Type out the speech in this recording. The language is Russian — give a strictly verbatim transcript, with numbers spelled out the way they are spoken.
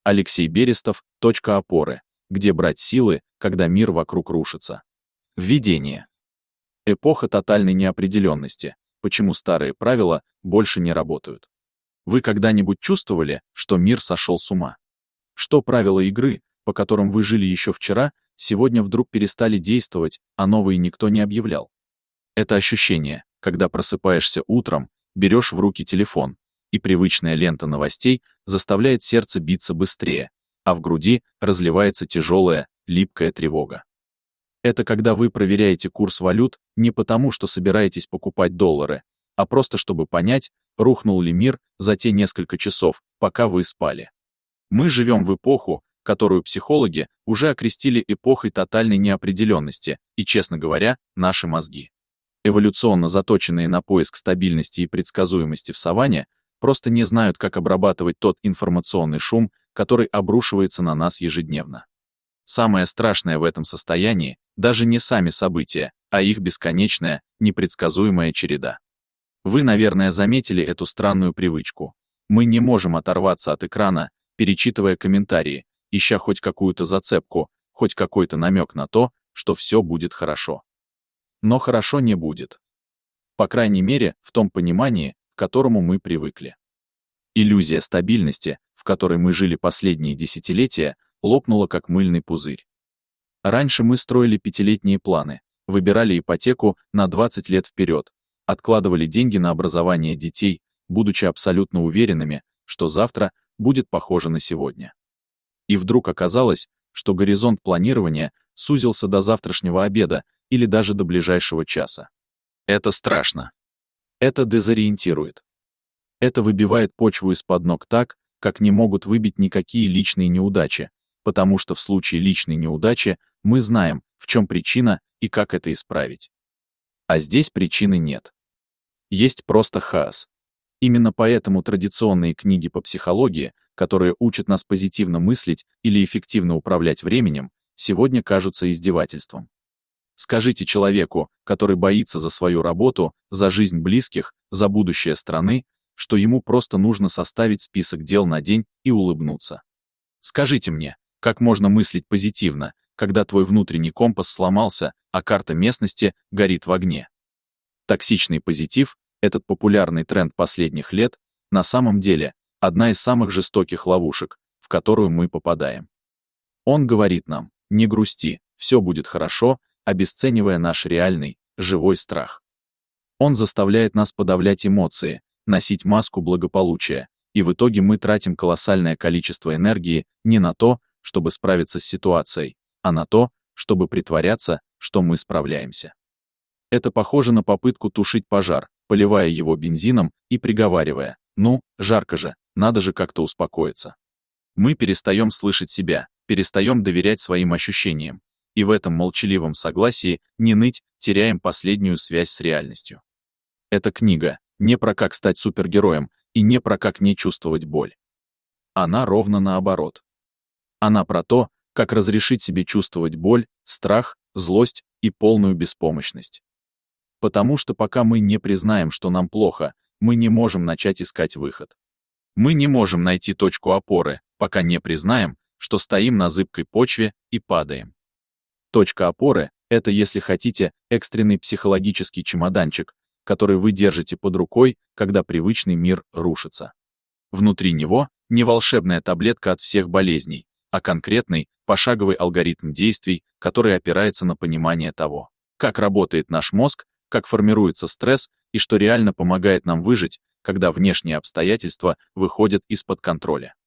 Алексей Берестов. Точка опоры. Где брать силы, когда мир вокруг рушится? Введение. Эпоха тотальной неопределенности. Почему старые правила больше не работают? Вы когда-нибудь чувствовали, что мир сошел с ума? Что правила игры, по которым вы жили еще вчера, сегодня вдруг перестали действовать, а новые никто не объявлял? Это ощущение, когда просыпаешься утром, берешь в руки телефон, и привычная лента новостей заставляет сердце биться быстрее, а в груди разливается тяжелая, липкая тревога. Это когда вы проверяете курс валют не потому, что собираетесь покупать доллары, а просто чтобы понять, рухнул ли мир за те несколько часов, пока вы спали. Мы живем в эпоху, которую психологи уже окрестили эпохой тотальной неопределенности, и, честно говоря, наши мозги, эволюционно заточенные на поиск стабильности и предсказуемости в саванне, просто не знают, как обрабатывать тот информационный шум, который обрушивается на нас ежедневно. Самое страшное в этом состоянии даже не сами события, а их бесконечная, непредсказуемая череда. Вы, наверное, заметили эту странную привычку. Мы не можем оторваться от экрана, перечитывая комментарии, ища хоть какую-то зацепку, хоть какой-то намек на то, что все будет хорошо. Но хорошо не будет. По крайней мере, в том понимании, к которому мы привыкли. Иллюзия стабильности, в которой мы жили последние десятилетия, лопнула как мыльный пузырь. Раньше мы строили пятилетние планы, выбирали ипотеку на двадцать лет вперед, откладывали деньги на образование детей, будучи абсолютно уверенными, что завтра будет похоже на сегодня. И вдруг оказалось, что горизонт планирования сузился до завтрашнего обеда или даже до ближайшего часа. Это страшно. Это дезориентирует. Это выбивает почву из-под ног так, как не могут выбить никакие личные неудачи, потому что в случае личной неудачи мы знаем, в чем причина и как это исправить. А здесь причины нет. Есть просто хаос. Именно поэтому традиционные книги по психологии, которые учат нас позитивно мыслить или эффективно управлять временем, сегодня кажутся издевательством. Скажите человеку, который боится за свою работу, за жизнь близких, за будущее страны, что ему просто нужно составить список дел на день и улыбнуться. Скажите мне, как можно мыслить позитивно, когда твой внутренний компас сломался, а карта местности горит в огне? Токсичный позитив, этот популярный тренд последних лет, на самом деле, одна из самых жестоких ловушек, в которую мы попадаем. Он говорит нам: не грусти, все будет хорошо, обесценивая наш реальный, живой страх. Он заставляет нас подавлять эмоции, носить маску благополучия, и в итоге мы тратим колоссальное количество энергии не на то, чтобы справиться с ситуацией, а на то, чтобы притворяться, что мы справляемся. Это похоже на попытку тушить пожар, поливая его бензином и приговаривая: «Ну, жарко же, надо же как-то успокоиться». Мы перестаем слышать себя, перестаем доверять своим ощущениям, и в этом молчаливом согласии не ныть теряем последнюю связь с реальностью. Эта книга не про как стать супергероем и не про как не чувствовать боль. Она ровно наоборот. Она про то, как разрешить себе чувствовать боль, страх, злость и полную беспомощность. Потому что пока мы не признаем, что нам плохо, мы не можем начать искать выход. Мы не можем найти точку опоры, пока не признаем, что стоим на зыбкой почве и падаем. Точка опоры — это, если хотите, экстренный психологический чемоданчик, который вы держите под рукой, когда привычный мир рушится. Внутри него не волшебная таблетка от всех болезней, а конкретный, пошаговый алгоритм действий, который опирается на понимание того, как работает наш мозг, как формируется стресс и что реально помогает нам выжить, когда внешние обстоятельства выходят из-под контроля.